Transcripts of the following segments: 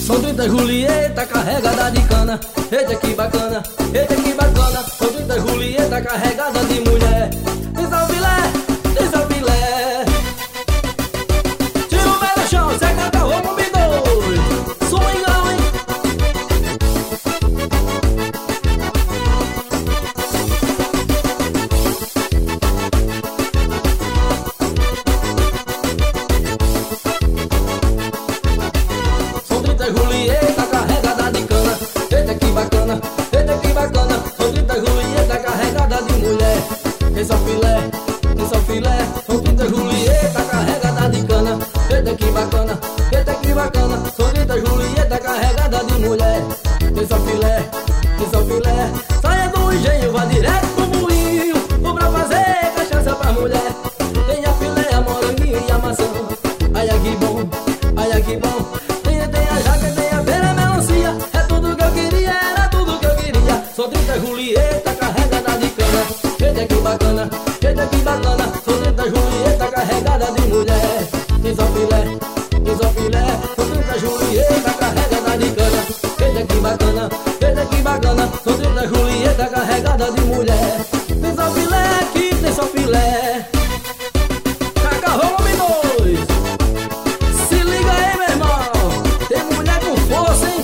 São 30 Julieta carregada de cana. Eita que bacana, eita que bacana. São 30 Julieta carregada de mulher. Diz ao filé, diz ao filé. Tira o pé do chão, cê canta o volume 2. Swingão, hein? São 30 Julieta carregada de cana. Eita que bacana, eita que bacana. São 30 Julieta carregada de mulher. Esse é o filé, esse é o filé. São 30 Julieta carregada de cana. Eita que bacana, eita que bacana. São 30 Julieta carregada de mulher. Esse é o filé, esse é o filé. Saia do engenho, vá direto pro moinho. Vou pra fazer cachaça pra mulher. Tem a filé, a moranguinho e a maçã. Ai, ai que bom, ai, ai que bom. Tem a jaca, tem a pera, a melancia. É tudo que eu queria, era tudo que eu queria. Sou 30 Julieta carregada de cana. Eita que bacana, eita que bacana. Sou 30 Julieta carregada de mulher. Tem só filé, tem só filé. Sou 30 Julieta carregada de cana. Eita que bacana, eita que bacana. Sou 30 Julieta carregada de mulher. Tem só filé aqui, tem só filé. Taca volume 2. Se liga aí, meu irmão. Tem mulher com força, hein?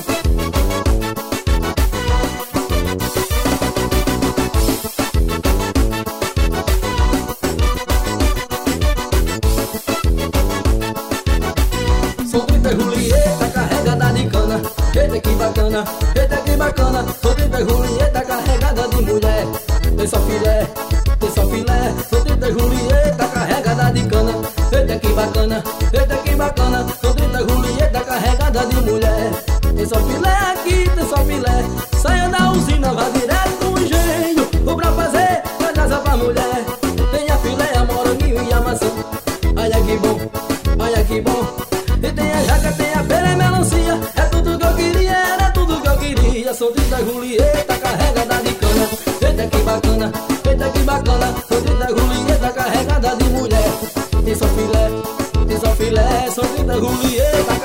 Sou 30 Julieta carregada de cana. Eita que bacana, eita que bacana. Sou 30 Julieta carregada de mulher. Tem só filé, tem só filé. Sou 30 Julieta carregada de cana. Eita que bacana, eita que bacana. Sou 30 Julieta carregada de mulher. Tem só filé aqui, tem só filé. Saia da usina, vá direto pro engenho. Vou pra fazer cachaça pra mulher. Tem a filé, a moranguinho e a maçã. Ai, ai que bom, ai, ai que bom. E tem a jaca, tem a pera e melancia. É tudo que eu queria, era tudo que eu queria. Sou 30 Julieta carregada de cana. Eita que bacana, eita que bacana. Sou 30 Julieta carregada de mulher. Tem só filé, tem só filé. Sou 30 Julieta